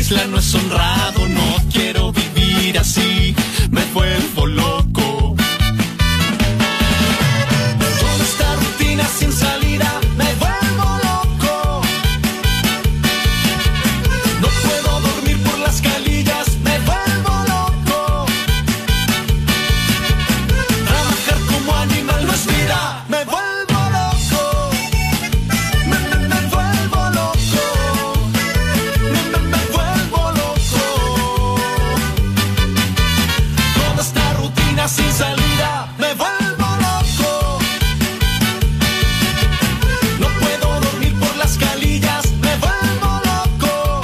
isla no es honrado, no quiero vivir así, me vuelvo loco. Toda esta rutina sin salida, me vuelvo loco. No puedo dormir por las calillas, me vuelvo loco. Trabajar como animal no es vida, me vuelvo loco. Me vuelvo loco. Me vuelvo loco. Toda esta rutina sin salida, me vuelvo loco. No puedo dormir por las calillas, me vuelvo loco.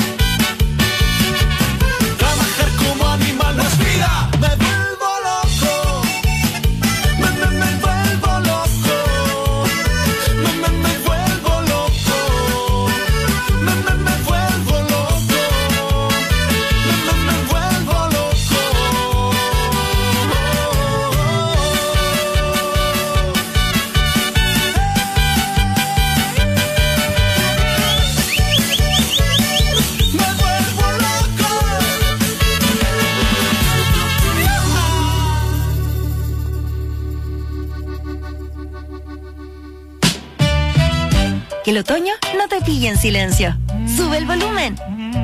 Trabajar como animal no es vida, me vuelvo loco. Me vuelvo loco. Me vuelvo loco. Me vuelvo loco. Me vuelvo loco. Me vuelvo loco. Que el otoño no te pille en silencio. Sube el volumen.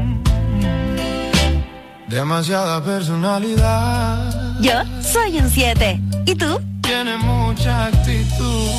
Demasiada personalidad. Yo soy un 7. ¿Y tú? Tiene mucha actitud.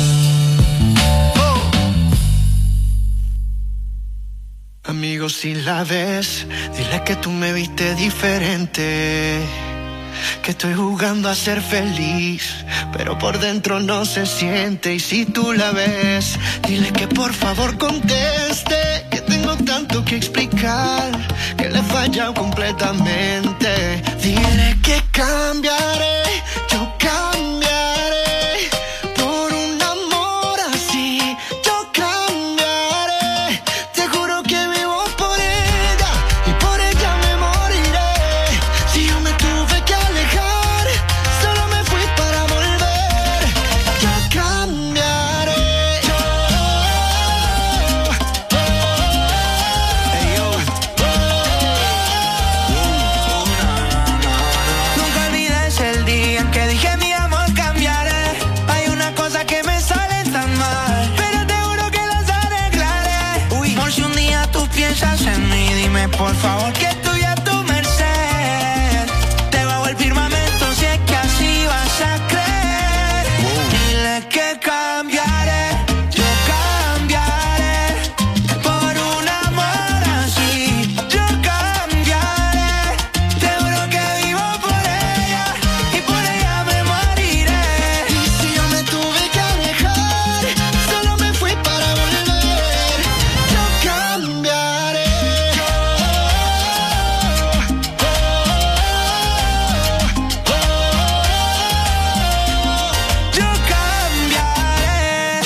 Amigo, si la ves, dile que tú me viste diferente. Que estoy jugando a ser feliz, pero por dentro no se siente. Y si tú la ves, dile que por favor conteste. Que tengo tanto que explicar, que le he fallado completamente. Dile que cambiaré, yo cambiaré. Por un amor así, yo cambiaré. Te juro que vivo por ella, y por ella me moriré. Si yo me tuve que alejar, solo me fui para volver. Yo cambiaré. Nunca olvides el día en que dije mi amor cambiaré. Hay una cosa que me sale tan mal, pero te juro que las arreglaré. Por si un día tú piensas en mí, dime por favor que estoy a tu merced. Te bajo el firmamento si es que así vas a creer. Dile que cambiaré, yo cambiaré. Por un amor así, yo cambiaré. Te juro que vivo por ella, y por ella me moriré. Y si yo me tuve que alejar, solo me fui para volver. Yo cambiaré. Yo cambiaré.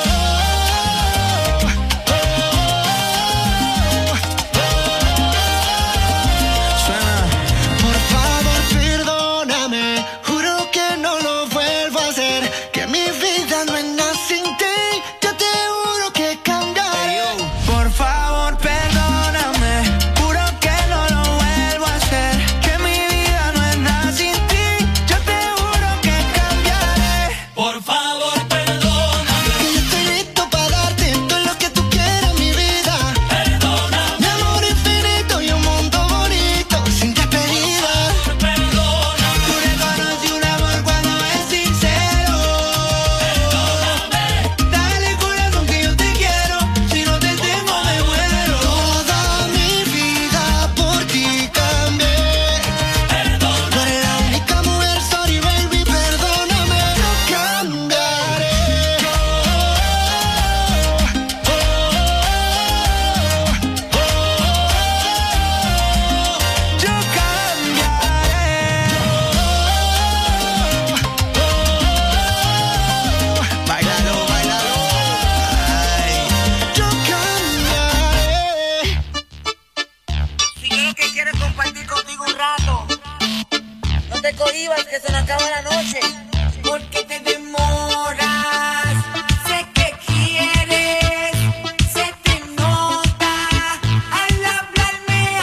Suena. Por favor, perdóname, juro que no lo vuelvo a hacer. Que mi vida no es nada sin ti, yo te juro que cambiaré. Por favor, perdóname, juro que no lo vuelvo a hacer. Que mi vida no es nada sin ti, yo te juro que cambiaré. Por favor, perdóname, Que yo estoy listo para darte todo lo que tú quieras, mi vida. perdóname, Mi amor infinito y un mundo bonito, sin despedida. perdóname, Tú reconocí un amor cuando es sincero. Dale corazón que yo te quiero, si no te tengo me muero. Toda mi vida por ti cambié. No eres la única mujer, sorry baby, perdóname. Yo cambiaré. Yo cambiaré. Bailalo, bailalo. Ay. Yo cambiaré. Si yo lo que quiero es compartir contigo un rato, no te cohibas que se nos acaba la noche. Porque te demoras, sé que quieres, se te nota al hablarme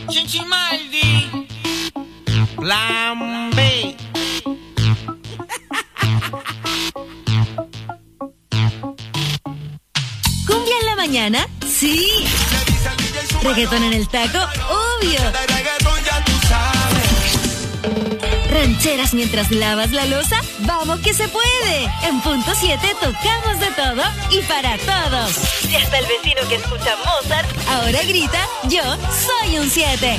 Chinchimaldi. Plan B. ¿Cumbia en la mañana? ¡Sí! ¿Reggaetón en el taco? ¡Obvio! ¿Rancheras mientras lavas la loza? ¡Vamos que se puede! En punto 7 tocamos de todo y para todos. Y hasta el vecino que escucha Mozart ahora grita, yo soy un 7.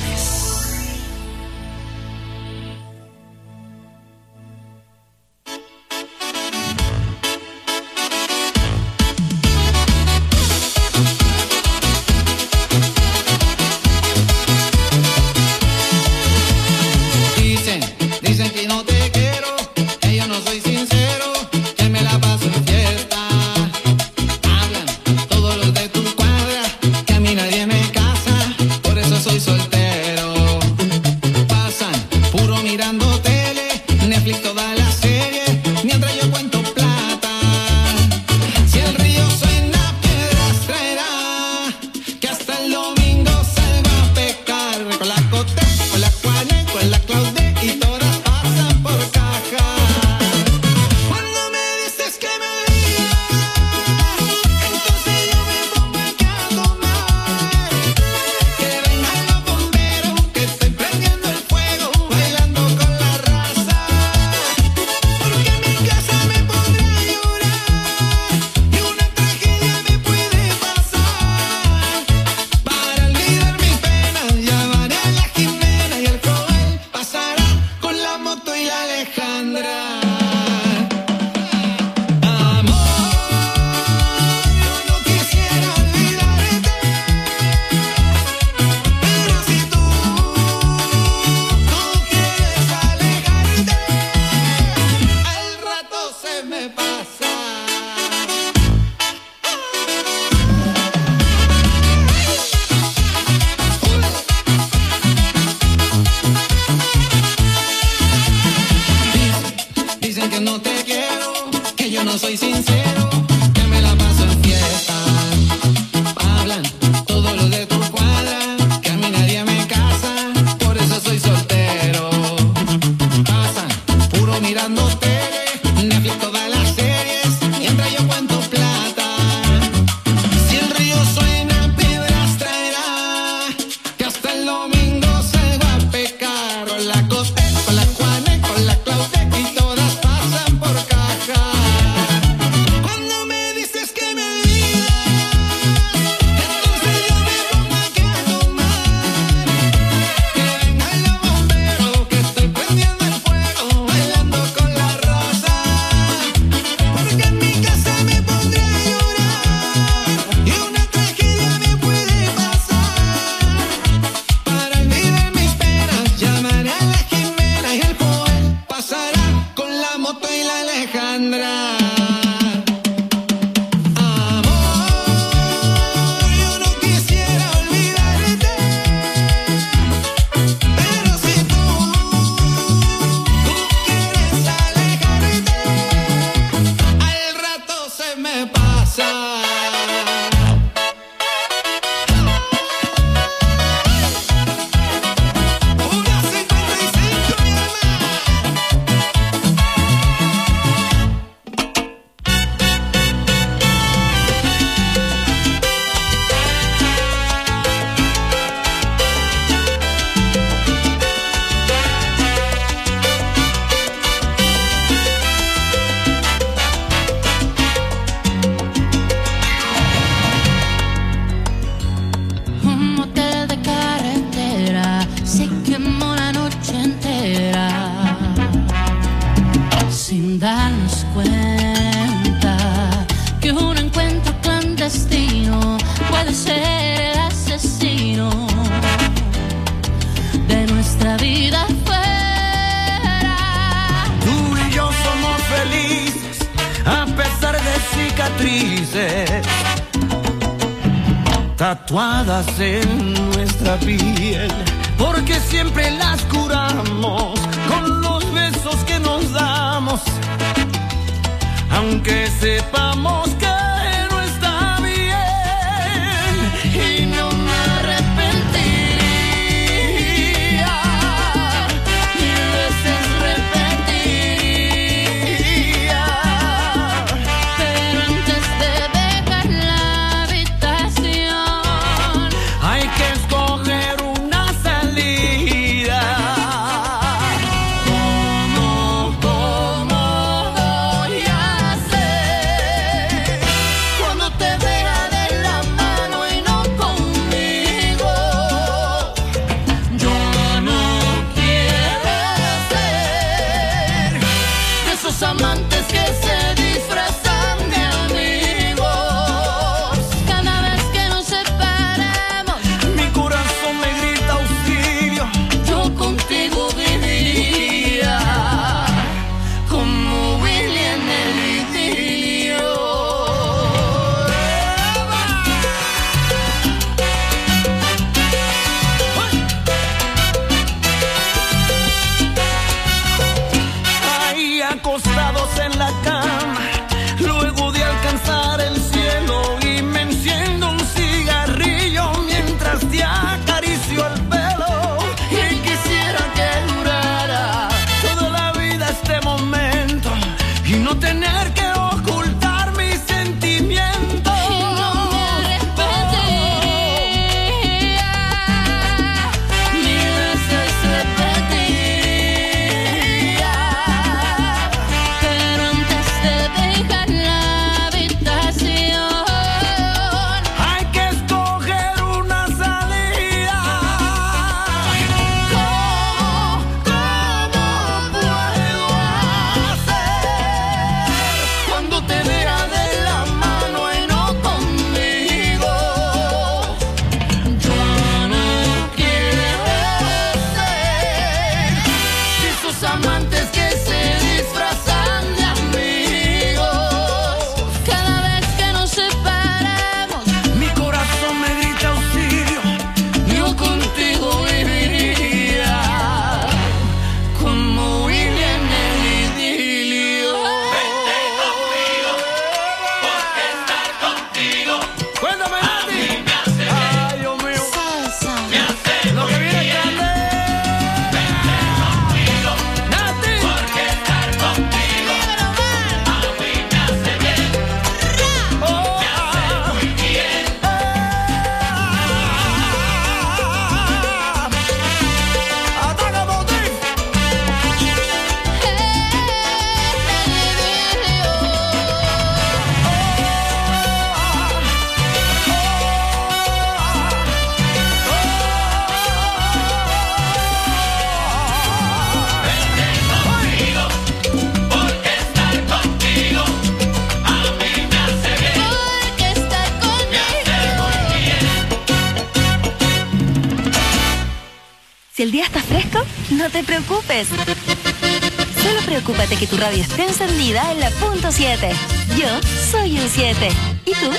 Dicen que no te quiero, que yo no soy sincero, que me la paso en fiesta. Hablan todos los de tu cuadra, que a mí nadie me casa, por eso soy soltero. Pasan puro mirando tele, Netflix toda la serie, mientras yo cuento plata. Si el río suena, piedras traerá, que hasta el domingo salgo a pescar. Con la Cote, con la Juane, con la Claude y todas. Tatuadas en nuestra piel, porque siempre las curamos con los besos que nos damos, aunque sepamos que no está bien, y no me arrepentiría Si el día está fresco, no te preocupes. Solo preocúpate que tu radio esté encendida en la punto 7. Yo soy el 7. ¿Y tú?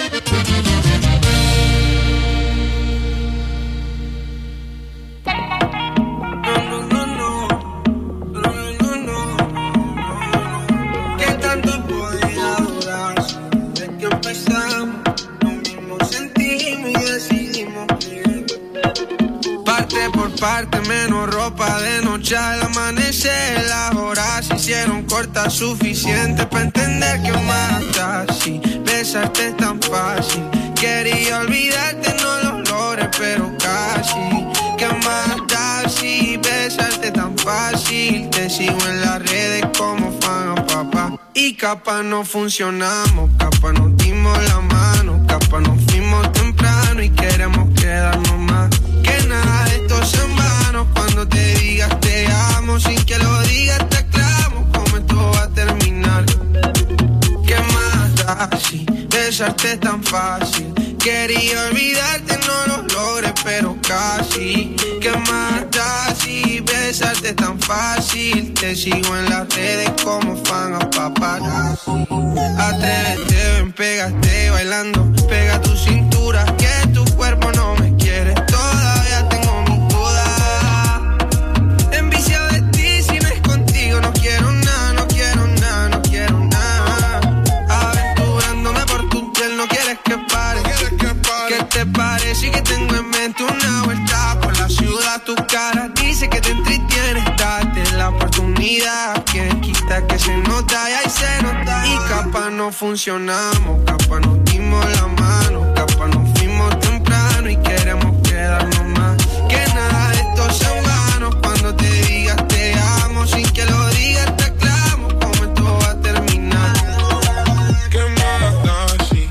¿Qué tanto podía durar? Desde que empezamos, lo mismo sentimos y decidimos vivir. Parte por parte, menos ropa de noche al amanecer. Las horas se hicieron cortas, suficiente para entender que matas. Si besarte es tan fácil, quería olvidarte, no lo logré, pero casi. ¿Qué más da si besarte tan fácil? Te sigo en las redes como fan a papá. Y capaz no funcionamos, capaz nos dimos la mano, capaz nos fuimos temprano y queremos quedarnos más. Que nada de esto es en vano, cuando te digas te amo, sin que lo digas te aclamo, como esto va a terminar. ¿Qué más da si besarte es tan fácil? Quería olvidarte, no lo logré, pero casi. ¿Qué más da si besarte es tan fácil? Te sigo en las redes como fan a paparazzi. Atrévete, ven, pégate bailando, pega tu cintura, que tu cuerpo no me quiere. Todavía tengo mis dudas. Enviciado de ti, si no es contigo, no quiero nada, no quiero nada, no quiero nada. Aventurándome por tu piel, no quieres que pare. ¿Qué te parece que tengo en mente una vuelta por la ciudad? Tu cara dice que te entretiene, date la oportunidad. Quien quita que se nota y ahí se nota. Y capaz no funcionamos, capaz nos dimos la mano, capaz nos fuimos temprano y queremos quedarnos más. Que nada de esto es en vano, cuando te digas te amo, sin que lo digas te aclamo, como esto va a terminar. ¿Qué más da si?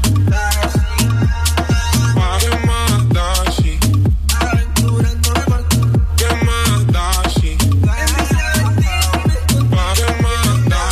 ¿Qué más da si? Aventurándome por tu ¿Qué más da si? ¿Qué más da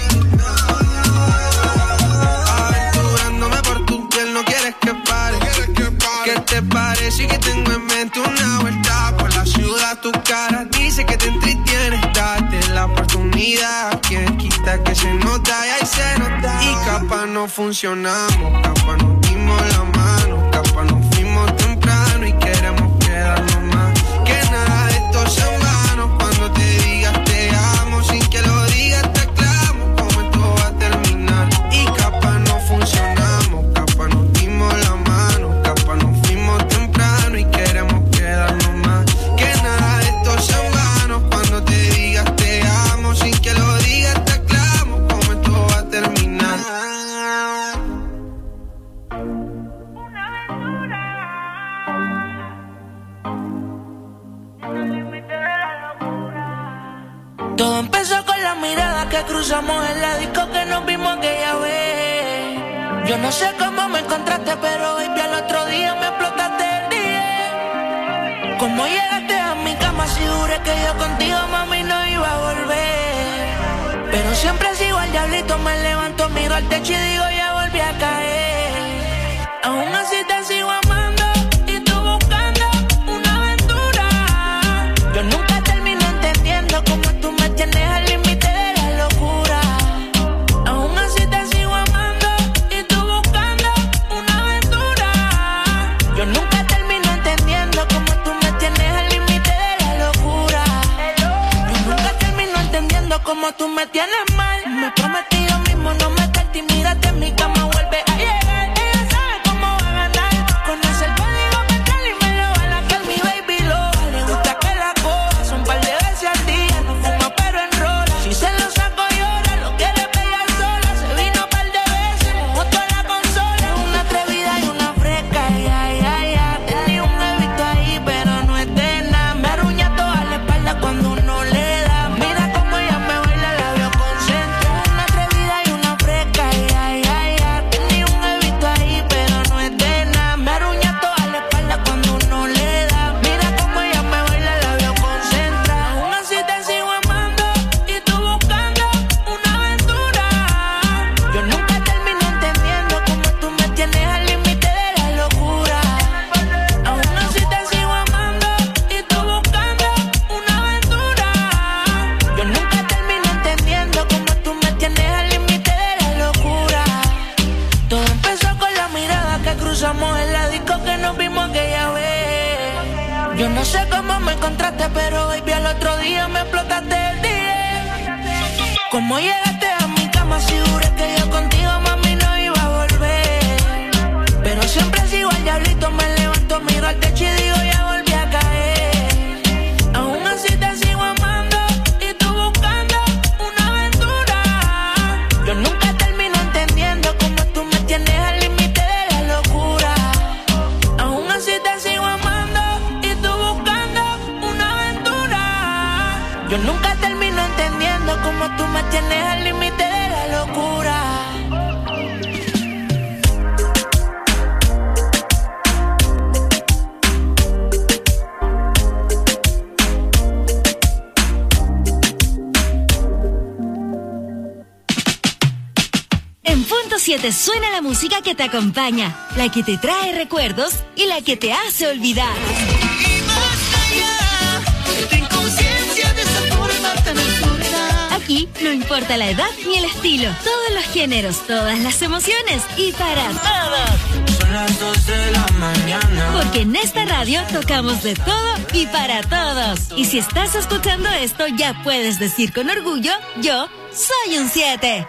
aventurándome por tu piel, no quieres que pare. ¿Qué te parece que tengo en mente una vuelta por la ciudad? Tu cara dice que te entretiene, date la oportunidad. Quien quita que se nota y ahí se nota. Y capaz no funcionamos, capaz nos dimos la mano, capaz nos fuimos temprano y queremos quedarnos más. Que nada de esto es en vano, cuando te digas te amo, sin que lo digas te aclamo, como esto va a terminar. Y capaz no funcionamos, capaz nos dimos la mano, capaz nos fuimos temprano y queremos quedarnos más. Que nada de esto es en vano, cuando te digas te amo, sin que lo digas te aclamo, como esto va a terminar. Todo empezó con la mirada que cruzamos en la disco que nos vimos aquella vez. Yo no sé cómo me encontraste, pero baby al otro día me explotaste el día. Cómo llegaste a mi cama, si juré que yo contigo, mami, no iba a volver. Pero siempre sigo al diablito, me levanto, miro al techo y digo ya volví a caer. Aún así te sigo amando y tú buscando una aventura. Yo nunca termino entendiendo cómo tú me tienes al límite de la locura. Aún así te sigo amando y tú buscando una aventura. Yo nunca termino entendiendo cómo tú me tienes al límite de la locura. Yo nunca termino entendiendo cómo tú me tienes mal. Me prometí yo mismo no meterte y mírate en mi cama, vuelve a llegar. Ella sabe cómo va a ganar. Conoce el código mental y me lo va a lacar mi baby loca. Le gusta que la coja, son par de veces al día. No fuma pero enrola. Si se lo saco llora, lo quiere pegar sola. Se vino par de veces, mojó toda la consola. Es una atrevida y una fresca, tenía un hábito ahí pero no es de nada. Me arruña toda la espalda cuando uno le da. Mira cómo ella me baila, la veo concentrada. Una atrevida y una fresca, Yo no sé cómo me encontraste, pero baby al otro día me explotaste el día. ¿Cómo llegaste a mi cama si juré que yo contigo, mami, no iba a volver? Pero siempre sigo al diablito, me levanto, miro al techo y digo ya volví a caer. Aún así te sigo amando y tú buscando una aventura. Yo nunca termino entendiendo cómo tú me tienes al límite de la locura. Aún así te sigo amando y tú buscando una aventura. Yo nunca termino entendiendo cómo tú me tienes al límite de la locura. En punto 7 suena la música que te acompaña, la que te trae recuerdos y la que te hace olvidar. Y más allá, esta inconsciencia de esa forma tan absurda. Aquí no importa la edad ni el estilo, todos los géneros, todas las emociones y para todos. Son las 2 de la mañana. Porque en esta radio tocamos de todo y para todos. Y si estás escuchando esto, ya puedes decir con orgullo, yo soy un 7.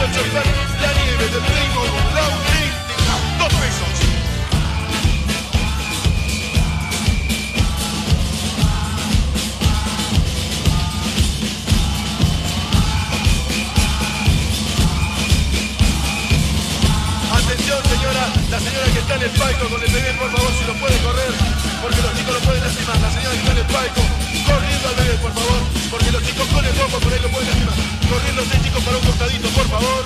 el chofer, la nieve del primo, Raúl, 2 pesos. Atención señora, la señora que está en el palco con el bebé, por favor, si lo puede correr, porque los chicos lo pueden lastimar. La señora que está en el palco, corriendo al bebé, por favor, porque los chicos con el bombo por ahí lo pueden lastimar. Corriendo 6 chicos para un costadito, por favor.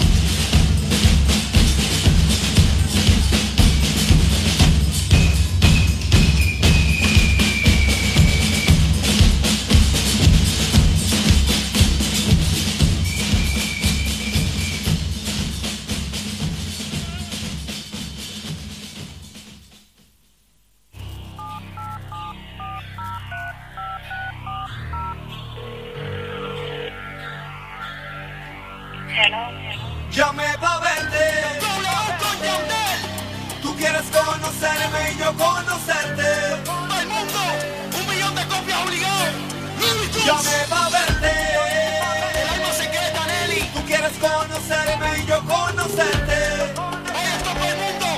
Llamé pa' verte, tú quieres conocerme y yo conocerte. ¡Al mundo! ¡1 millón de copias obligadas! Llamé pa' verte, El alma secreta, Nelly. tú quieres conocerme y yo conocerte. Oye, esto para el mundo.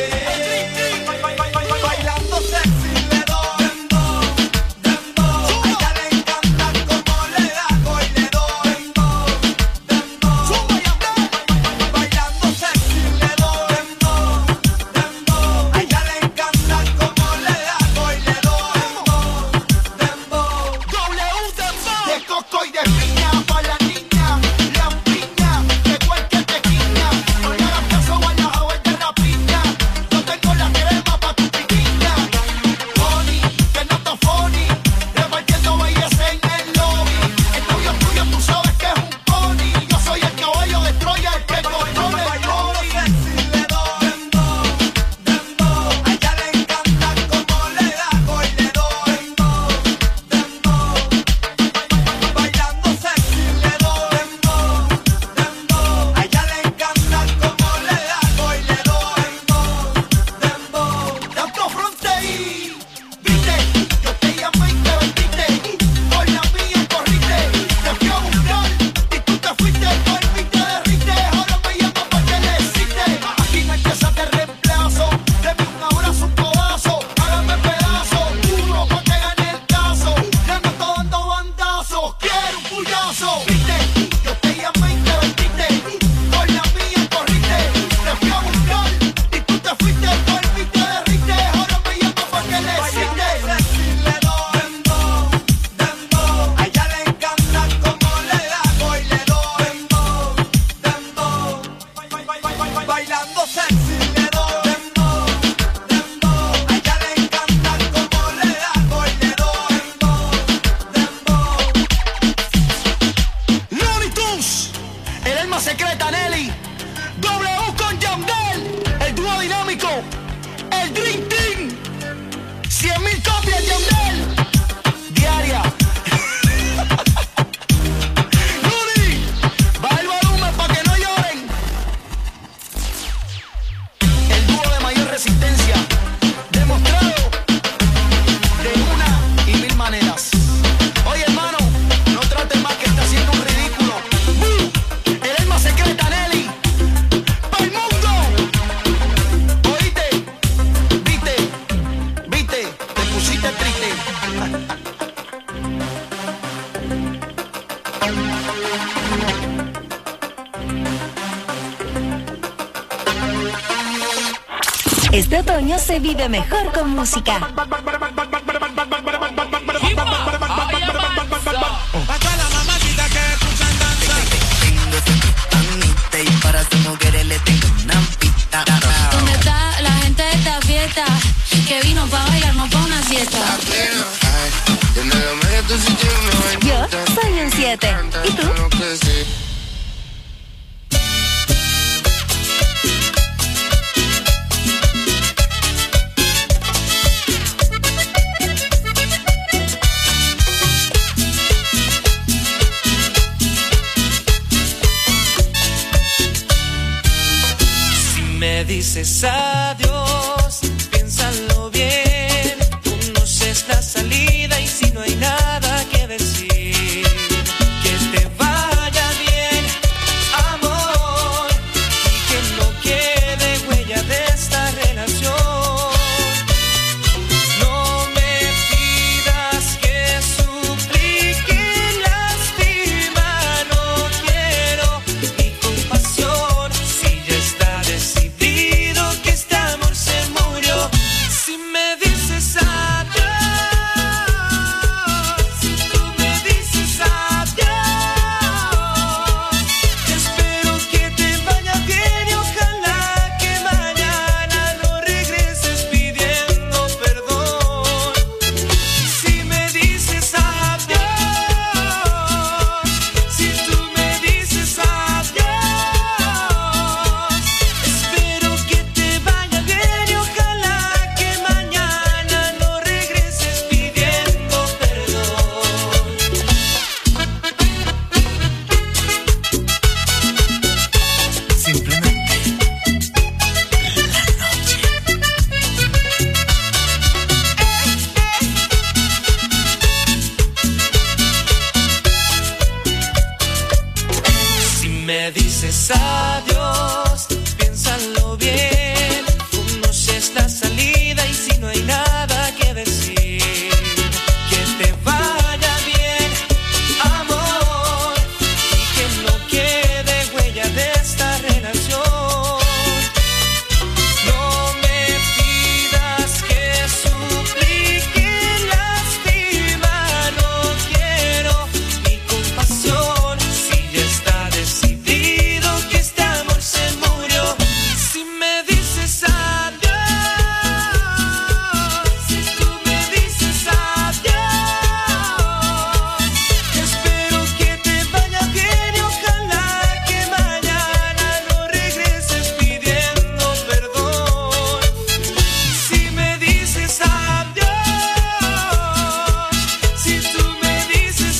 Bailando sexy le doy dembow. A ella le encanta como le hago y le doy dembow. Bailando sexy le doy dembow. A ella le encanta como le hago y le doy dembow. W dembow. De coco y de piña pa' la niña, la piña, de cualquier tequila. No le hagas caso a la agua de la piña. Yo tengo la crema pa' tu piquiña. Honey, que no está funny, repartiendo belleza en el lobby. El novio tuyo tú sabes que es un pony. Yo soy el caballo de Troya, el que controla el body. Sexy le doy dembow. A ella le encanta como le hago y le doy dembow. Bailando sexy le doy dembow. A ella le encanta como le hago y le doy dembow. Tanto fronteí, viste, yo te llamé y te vendiste. Por la mía corriste, te fui a buscar y tú te fuiste. Por mí te derrite, ahora me llamas pa' que le hiciste. Aquí no hay que te reemplazo, deme un abrazo, un codazo, hágame pedazo, duro pa' que gane el caso. Ya no estoy dando bandazos, quiero un puyazo. Viste, yo te llamé y te vendiste. Por la mía corriste, te fui a buscar y tú te fuiste. Por mí te derrite, ahora me llamas pa' que le hiciste. Sexy le doy dembow. A ella le encanta como le hago y le doy dembow. Bailando sexy le doy dembow. A ella le encanta como le hago y le doy dembow. Looney Tunes, el alma secreta, Nelly. W con Yandel, el dúo dinámico, el Dream Team. 100.000 copias, Yandel. Diaria. Looney, baja el volumen pa' que no lloren. El dúo de mayor resistencia, demostrado de una y 1000 maneras. Oye, hermano, no trates más que está haciendo un ridículo. El alma secreta, Nelly. ¡Pa'l mundo! Oíste, viste, te pusiste triste. Este otoño se vive mejor con música. Pa' todas las mamacitas que escuchan danza. Y para sus mujeres le tengo una pista. ¿Dónde está la gente de esta fiesta? Que vino pa' bailar, no pa' una siesta. Yo soy un 7. ¿Y tú? Si me dices adiós, piénsalo bien. Conoces la salida y si no hay nada que decir, que te vaya bien, amor. dices adiós, piénsalo bien. Conoces la salida y si no hay nada que decir, que te vaya bien, amor, y que no quede huella de esta relación. No me pidas que suplique, lastima, no quiero mi compasión. Si ya está decidido que este amor se murió, si me dices adiós, si tú me dices adiós, espero que te vaya bien y ojalá que mañana no regreses pidiendo perdón. Si me dices adiós, si tú me dices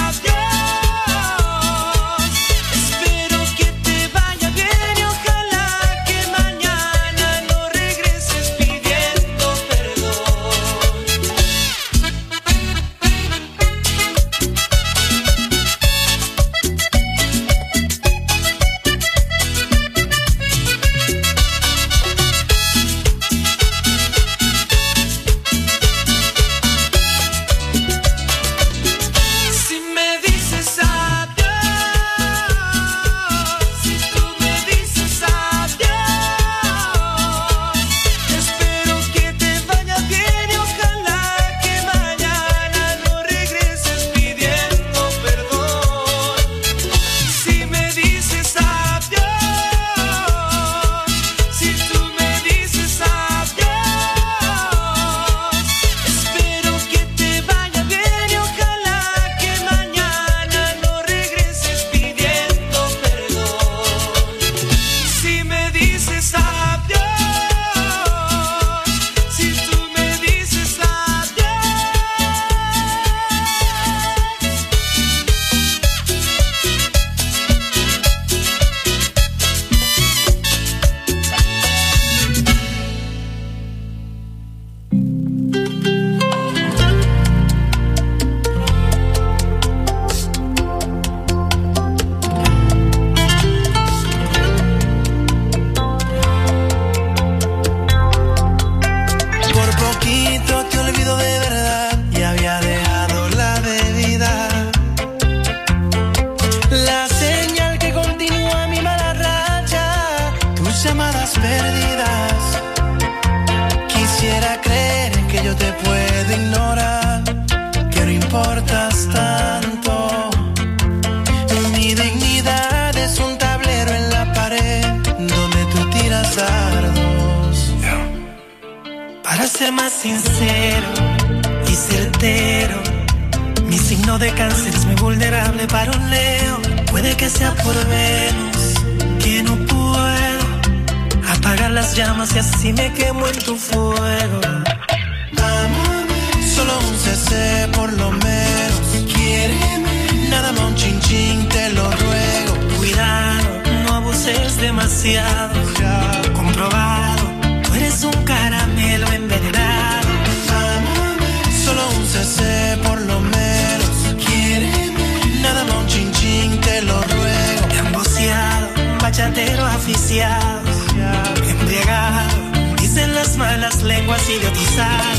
adiós, espero que te vaya bien y ojalá que mañana no regreses pidiendo perdón. Si me dices adiós, si tú me dices adiós, espero que te vaya bien y ojalá que mañana no regreses pidiendo perdón. Si me dices adiós, si tú me dices adiós, espero que te vaya bien y ojalá que mañana no regreses pidiendo perdón. Si me dices adiós, si tú me dices Por poquito te olvido de verdad y había dejado la bebida. La señal que continúa mi mala racha, tus llamadas perdidas. Quisiera creer que yo te puedo ignorar, que no importas tanto. Mi dignidad es un tablero en la pared donde tú tiras dardos. Para ser más sincero y certero, mi signo de cáncer es muy vulnerable para un Leo. Puede que sea por Venus, que no puedo apagar las llamas y así me quemo en tu fuego. Amame, solo un CC por lo menos. Quiéreme, nada más un chin chin, te lo ruego. Cuidado, no abuses demasiado. Comprobado, tú eres un caramelo envenenado. Amame, solo un CC por lo menos. Quiéreme, nada más un chin chin, te lo ruego. Emboceado, bachatero aficiado, embriagado, dicen las malas lenguas, idiotizado.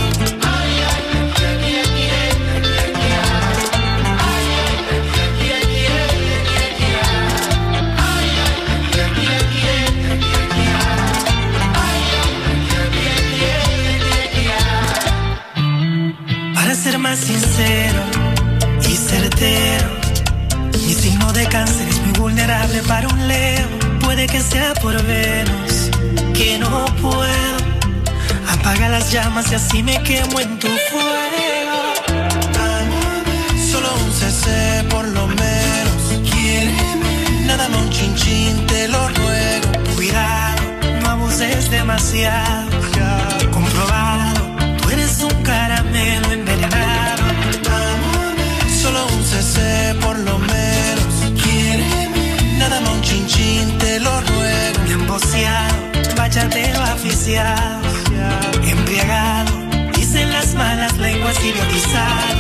Para ser más sincero y certero, mi signo de cáncer es muy vulnerable para un Leo. Puede que sea por Venus, que no puedo apagar las llamas y así me quemo en tu fuego. Amame, solo un CC por lo menos. Quiéreme, nada más un chin chin, te lo ruego. Cuidado, no abuses demasiado. Comprobado, tú eres un caramelo envenenado. Amame, solo un CC por lo menos. Quiéreme, nada más un chin chin, te lo ruego. Emboceado, bachatero aficiado, embriagado, dicen las malas lenguas, idiotizado.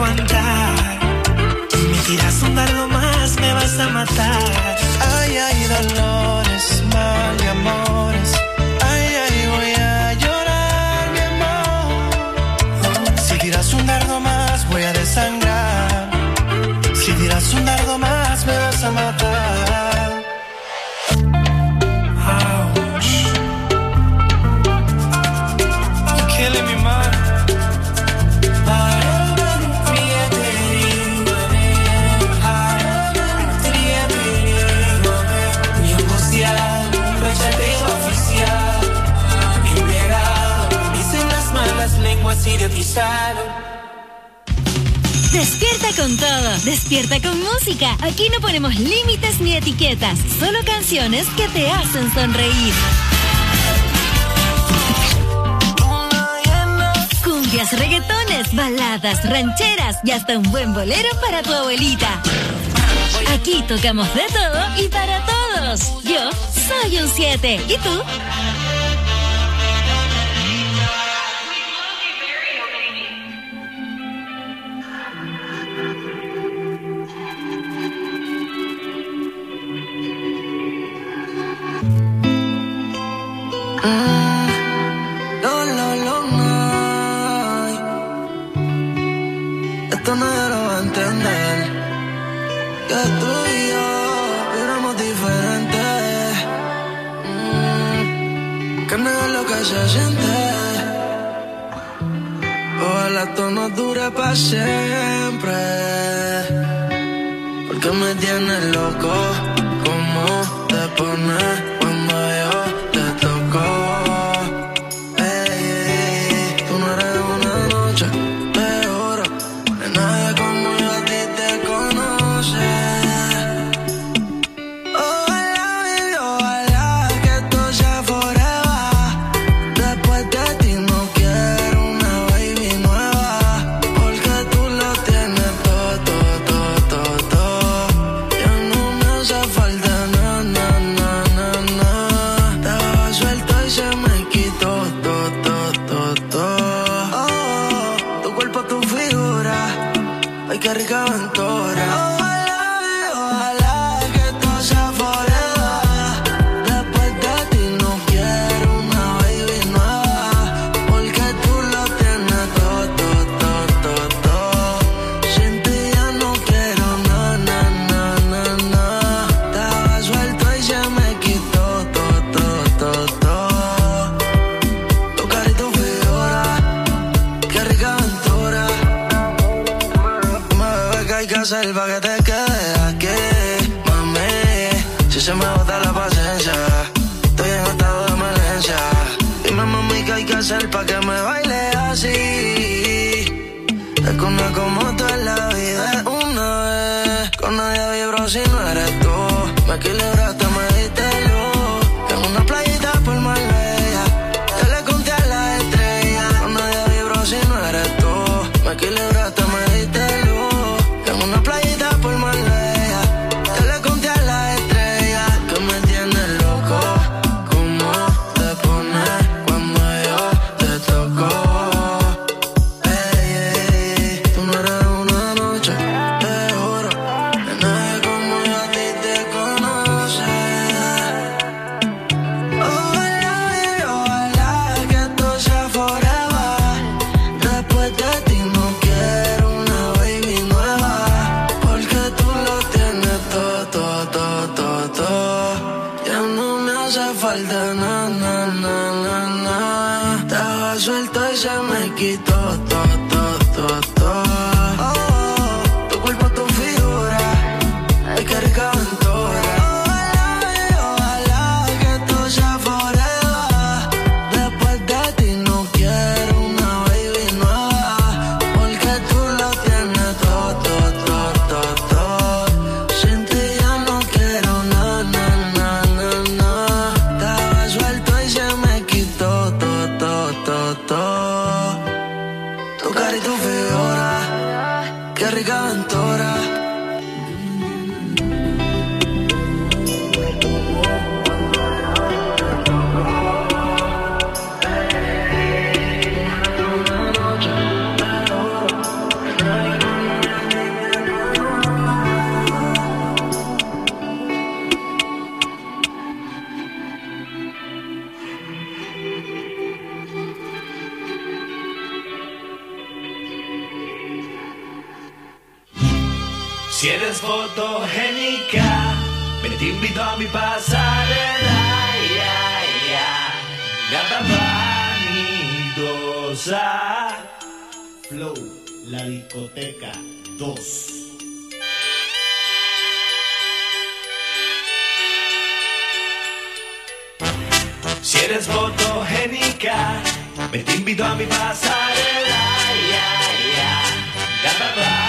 aguantar. Me tiras un dardo más, me vas a matar. Ay, ay, dolores, mal de amores. Ay, ay, voy a llorar, mi amor. Si tiras un dardo más, voy a desangrar. Si tiras un dardo más, me vas a matar. Ouch. You're killing me, man. Despierta con todo, despierta con música. Aquí no ponemos límites ni etiquetas, solo canciones que te hacen sonreír. Cumbias, reggaetones, baladas, rancheras y hasta un buen bolero para tu abuelita. Aquí tocamos de todo y para todos. Yo soy un 7. ¿Y tú? Esto nadie lo va a entender. Que tú y yo éramos diferentes. Que negar lo que se siente. Ojalá esto no dure para siempre. Porque me tienes loco. ¿Cómo te pones cuando yo te toco? Tú no eres una noche. Qué rica aventura. Ojalá que esto sea forever. Después de ti no quiero una baby nueva. Porque tú lo tienes todo. Sin ti ya no quiero nada. Estaba suelto y se me quitó todo. Tu cara y tu figura. Qué rica aventura. Hay que hacer pa' que te quedes aquí, mami. Si se me bota la paciencia, estoy en estado de emergencia. Dime, mami, ¿qué hay que hacer pa' que me baile así? Es que una como tú en la vida es una vez. Con nadie vibro si no eres tú. Me equilibraste, me diste luz. Que en una playita por Marbella yo le conté a las estrellas. Con nadie vibro si no eres tú. Me equilibraste, me diste luz. Una playita por Marbella, yo le conté a las estrellas que me tienes loco. ¿Cómo te pones cuando yo te toco? Tú no eres una noche, te juro. Que nadie como yo a ti te conoce. Ojalá que esto sea forever. Después de ti no quiero una baby nueva. Ya no me hace falta nada. Estaba suelto y se me quitó todo. Tu cuerpo, tu figura. Ay, qué rica aventura. Ojalá que esto sea forever. Después de ti no quiero una baby nueva. Porque tú lo tienes todo. Sin ti ya no quiero nada. Estaba suelto y se me quitó todo. Tu cara y tu figura, qué rica aventura. Si eres fotogénica, me te invito a mi pasarela. Gata vanidosa. Flow, la discoteca 2. Si eres fotogénica, me te invito a mi pasarela. Gata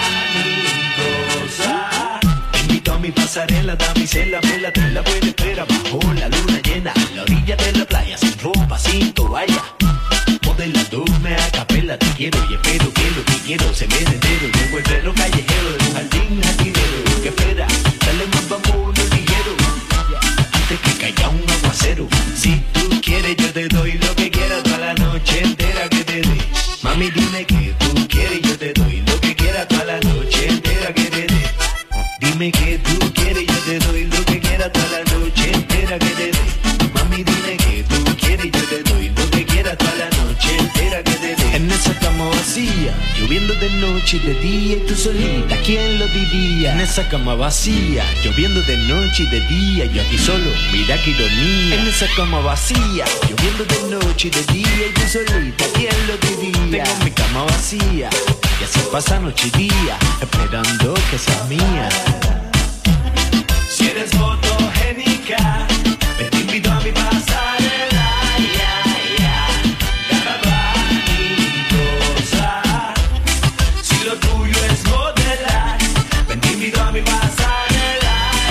vanidosa. Te invito a mi pasarela, damisela, vela, te la buena espera bajo la luna llena, a la orilla de la playa, sin ropa, sin toalla. Modelándome a capela, te quiero y espero que lo que quiero se me entero. Llevo el reloj callejero de un jardín jardinero. ¿Qué espera? Dale más, vámonos ligero, antes que caiga un aguacero. Si tú quieres yo te doy lo que quieras toda la noche entera que te dé. Mami, dime que tú quieres, yo te doy lo que quieras toda la noche entera que te dé. Dime que tú quieres, yo te doy lo que quieras toda la noche entera que te dé. Mami, dime que tú quieres, yo te doy lo que quieras toda la noche entera que te dé. En esa cama vacía, lloviendo de noche y de día y tú solita, ¿quién lo diría? En esa cama vacía, lloviendo de noche y de día, yo aquí solo, mira qué ironía. En esa cama vacía, lloviendo de noche y de día y tú solita, ¿quién lo diría? Tengo mi cama vacía y así pasa noche y día, esperando que seas mía. Si eres fotogénica, me te invito a mi pasarela. Gata vanidosa. Si lo tuyo es modelar, me te invito a mi pasarela.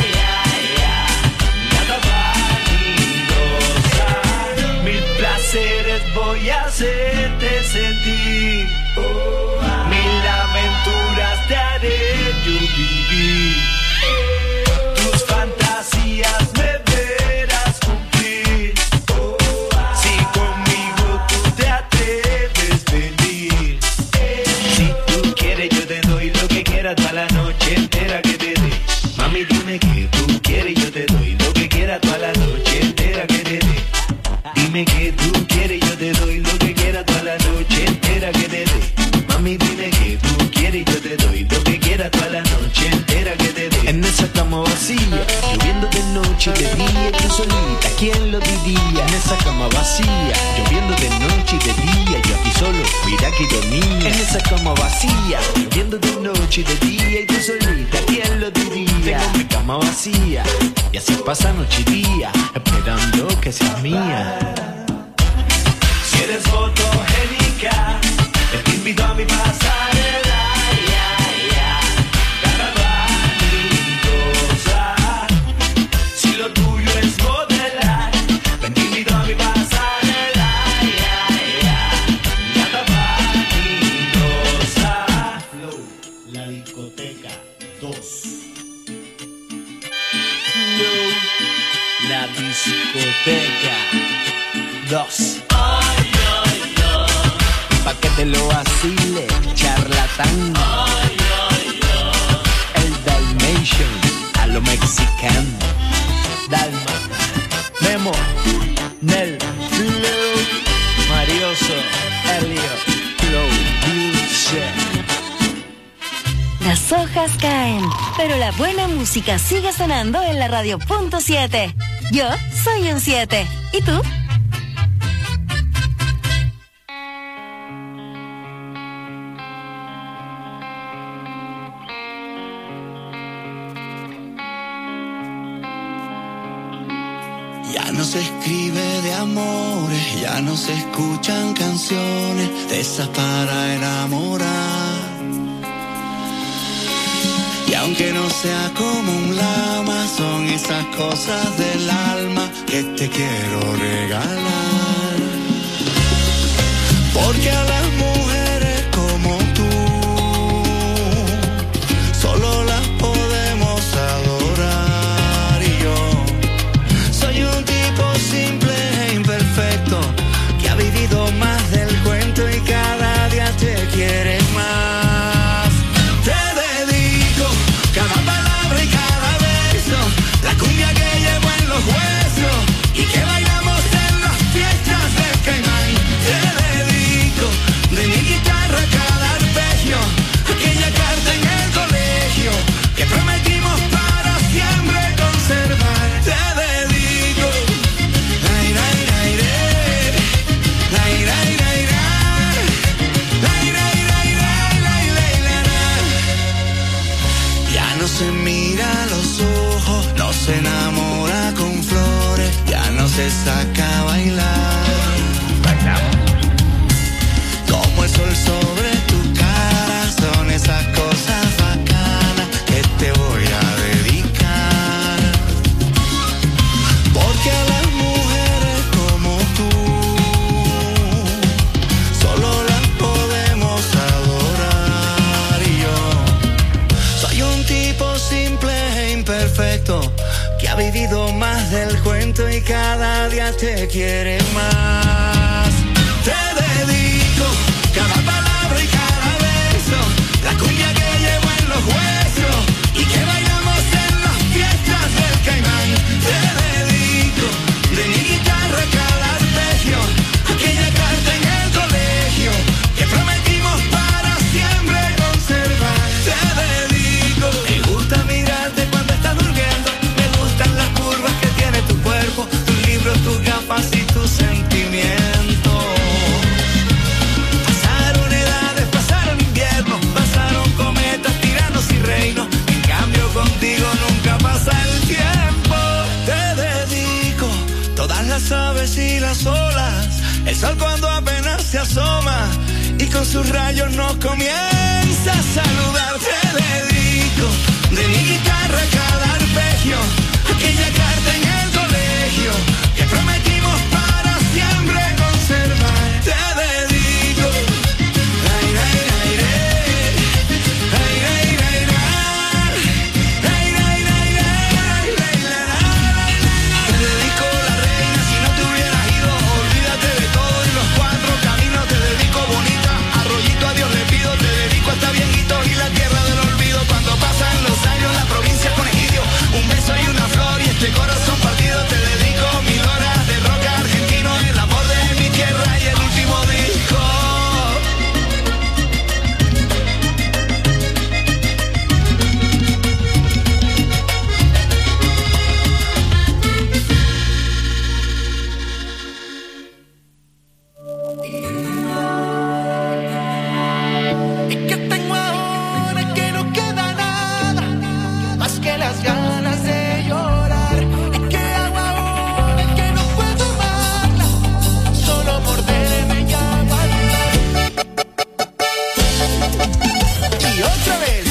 Gata vanidosa. Mil placeres voy a hacerte sentir. Mil aventuras te haré yo vivir. Tus fantasías me verás cumplir. Si conmigo tú te atreves a venir. Si tú quieres yo te doy lo que quieras toda la noche entera que te dé. Mami, dime que tú quieres, yo te doy lo que quieras toda la noche entera que te dé. Dime que tú quieres, yo te doy lo que quieras toda la noche entera que te dé. Mami, dime que tú quieres, yo te doy lo que quieras toda la noche entera que te dé. En esa cama vacía, lloviendo de noche y de día y tú solita, ¿quién lo diría? En esa cama vacía, lloviendo de noche y de día, yo aquí solo, mira qué ironía. En esa cama vacía, lloviendo de noche y de día y tú solita, ¿quién lo diría? Tengo mi cama vacía y así pasa noche y día, esperando que seas mía. Si eres fotogénica, te invito a mi pasarela. Gata vanidosa. Si lo tuyo es modelar, te invito a mi pasarela. Gata vanidosa. Flow, la discoteca 2. Flow, la discoteca 2. Pa' que te lo vacile, charlatán. El Dalmatian, a lo mexicano. Dalma, Memo, Nel, Flow, Marioso, Elio, Flow, Dulce. Las hojas caen, pero la buena música sigue sonando en la radio .7. Yo soy un 7. ¿Y tú? Ya no se escribe de amores, ya no se escuchan canciones de esas para enamorar. Y aunque no sea como un lama, son esas cosas del alma que te quiero regalar. Porque a las mujeres como tú solo las podemos adorar. Y yo soy un tipo simple e imperfecto que ha vivido más del cuento y cada día te quiere más. Te dedico cada palabra y cada beso, la cumbia que llevo en los huesos y que bailamos en las fiestas de Caimán. Te dedico de mi no se mira a los ojos, no se enamora con flores, ya no se saca a bailar. Como el sol sobre tu cara, son esas cosas bacanas que te voy a dedicar. Porque a las mujeres como tú solo las podemos adorar. Y yo soy un tipo simple e imperfecto que ha vivido más del cuento y cada día te quiere más. Te dedico cada palabra y cada beso, la cumbia que llevo en los huesos y que bailamos en las fiestas del Caimán. Te dedico de mi guitarra cada arpegio, aquella carta en el colegio que prometimos para siempre conservar. Te dedico, me gusta mirarte cuando estás durmiendo, me gustan las curvas que tiene tu cuerpo, tus libros, tus gafas y tus sentimientos. Pasaron edades, pasaron inviernos, pasaron cometas, tiranos y reinos. En cambio contigo nunca pasa el tiempo. Te dedico todas las aves y las olas, el sol cuando apenas se asoma y con sus rayos nos comienza a saludar. Te dedico de mi guitarra cada arpegio, aquella carta en el colegio que prometimos para siempre conservar. Te dedico, ay, ay, ay, ay, ay, ay, ay, ay, ay, ay, ay, te dedico la reina, si no te hubieras ido, olvídate de todo y los cuatro caminos. Te dedico bonita, arroyito a Dios le pido, te dedico hasta viejitos y la tierra del olvido. Cuando pasan los años, la provincia con egidio, un beso y una flor y este corazón partido. Te dedico 1000 horas de rock argentino, el amor de mi tierra y el último disco. ¿Y qué tengo ahora que no queda nada más que las ganas de llorar? ¿Y qué hago ahora que no puedo amarla? Solo morderme y aguantar. Y otra vez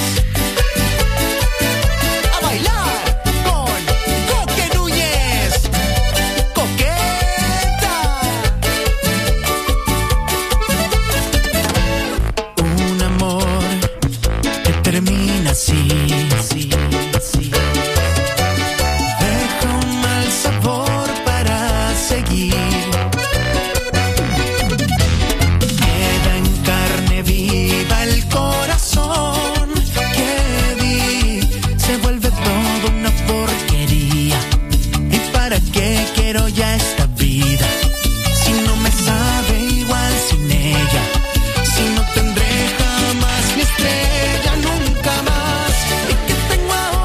a bailar con Coque Núñez, coqueta. Un amor que termina así, deja un mal sabor para seguir. Queda en carne viva el corazón que di, se vuelve todo una porquería. ¿Y para qué quiero ya esta vida? Si no me sabe igual sin ella, si no tendré jamás mi estrella nunca más. ¿Y qué tengo ahora?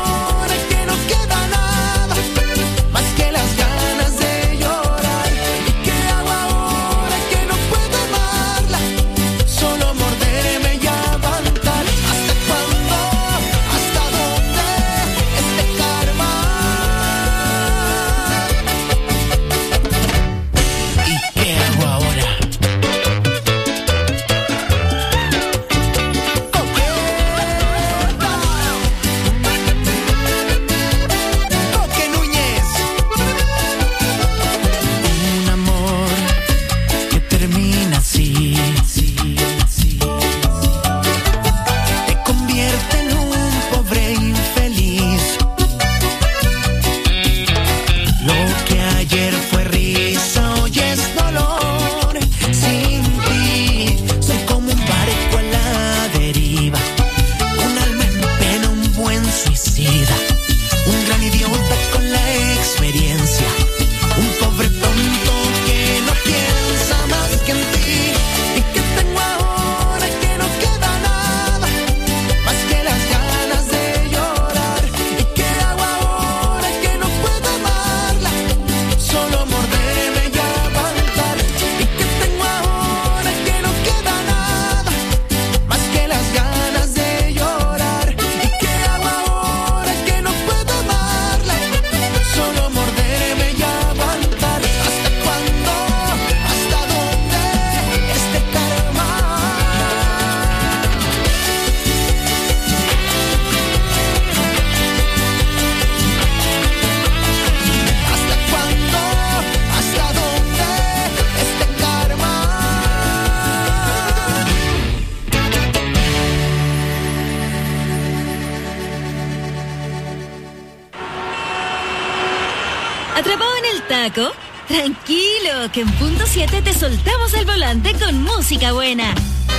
¿Atrapado en el taco? Tranquilo, que en punto 7 te soltamos el volante con música buena.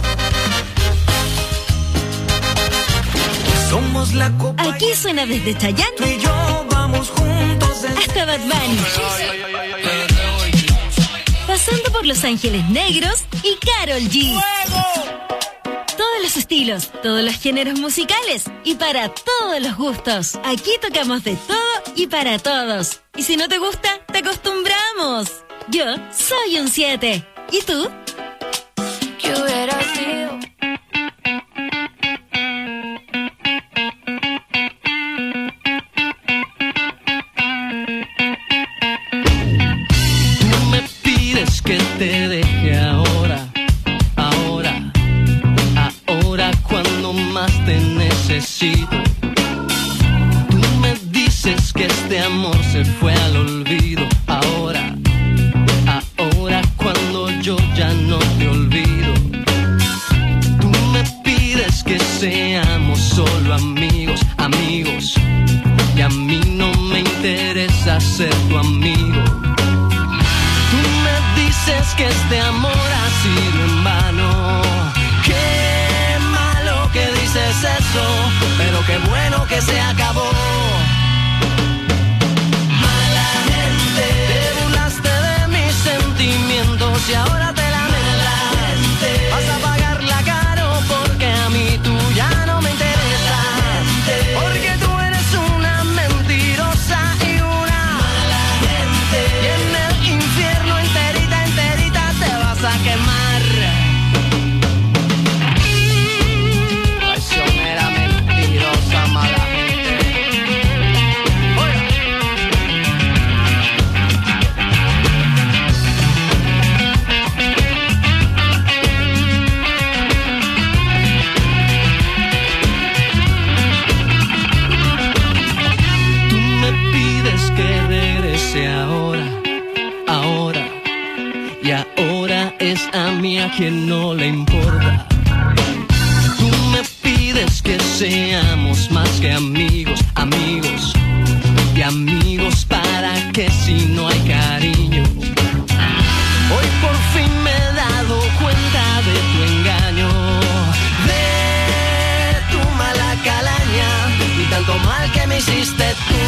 Somos la copa. Aquí suena desde Chayanne. Tú y yo vamos juntos hasta Bad Bunny. Pasando por Los Ángeles Negros y Karol G. Todos los estilos, todos los géneros musicales y para todos los gustos. Aquí tocamos de todo y para todos. Y si no te gusta, te acostumbramos. Yo soy un 7. ¿Y tú? ¿Qué hubiera sido? Tú me pides que te deje ahora cuando más te necesito. Tú me dices que este amor se fue al olvido. Ahora cuando yo ya no te olvido. Tú me pides que seamos solo amigos. Y a mí no me interesa ser tu amigo. Tú me dices que este amor ha sido en vano. Qué malo que dices eso, pero qué bueno que se acabó. Mala gente, te burlaste de mis sentimientos y ahora te lamentas. Vas a pagarla caro porque a mí tú ya no me interesas. Porque tú eres una mentirosa y una mala gente. Y en el infierno enterita te vas a quemar. Traicionera, mentirosa, mala gente. Oiga. Tú me pides que regrese ahora. Y ahora es a mí a quien no le importa. Tú me pides que seamos más que amigos. Y amigos para que si no hay cariño. Hoy por fin me he dado cuenta de tu engaño, de tu mala calaña y tanto mal que me hiciste tú.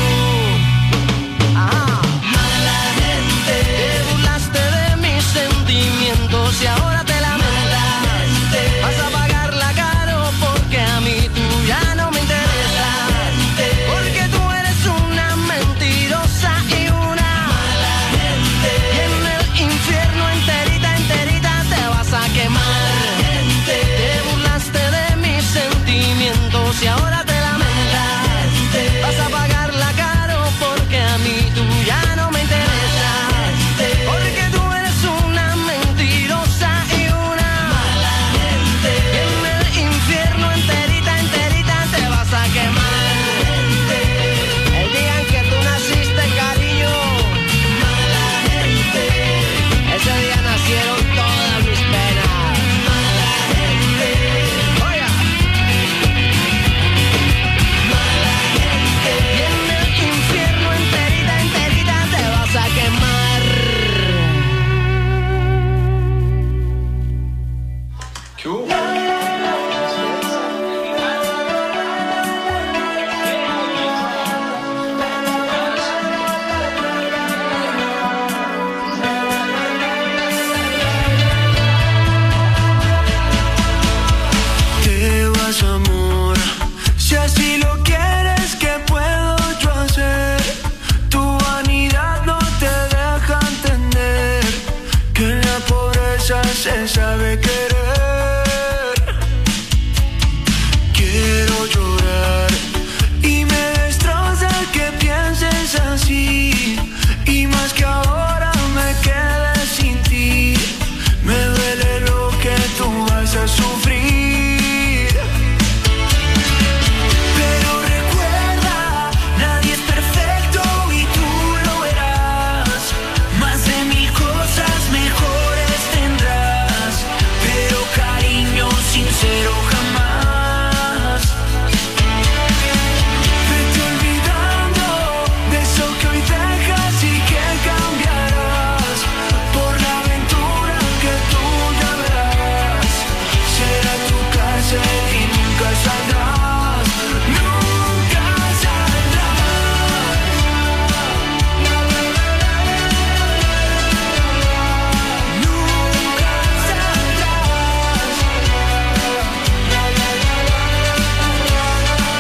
Mala gente, te burlaste de mis sentimientos y ahora te lamentas. Vas a pagarla caro porque a mí tú ya no me interesas. Porque tú eres una mentirosa y una mala gente. Y en el infierno enterita te vas a quemar. Te burlaste de mis sentimientos y ahora te lamentas. Vas a pagarla caro porque a mí tú ya no me interesas. Porque tú eres una mentirosa y una mala gente. Y en el infierno enterita te vas a quemar. El día en que tú naciste, cariño, mala gente. Ese día nacieron todas mis penas. Mala gente. Oiga. Mala gente. Y en el infierno enterita te vas a quemar. Te vas, amor, si así lo quieres, ¿qué puedo yo hacer? Tu vanidad no te deja entender que la pobreza es esa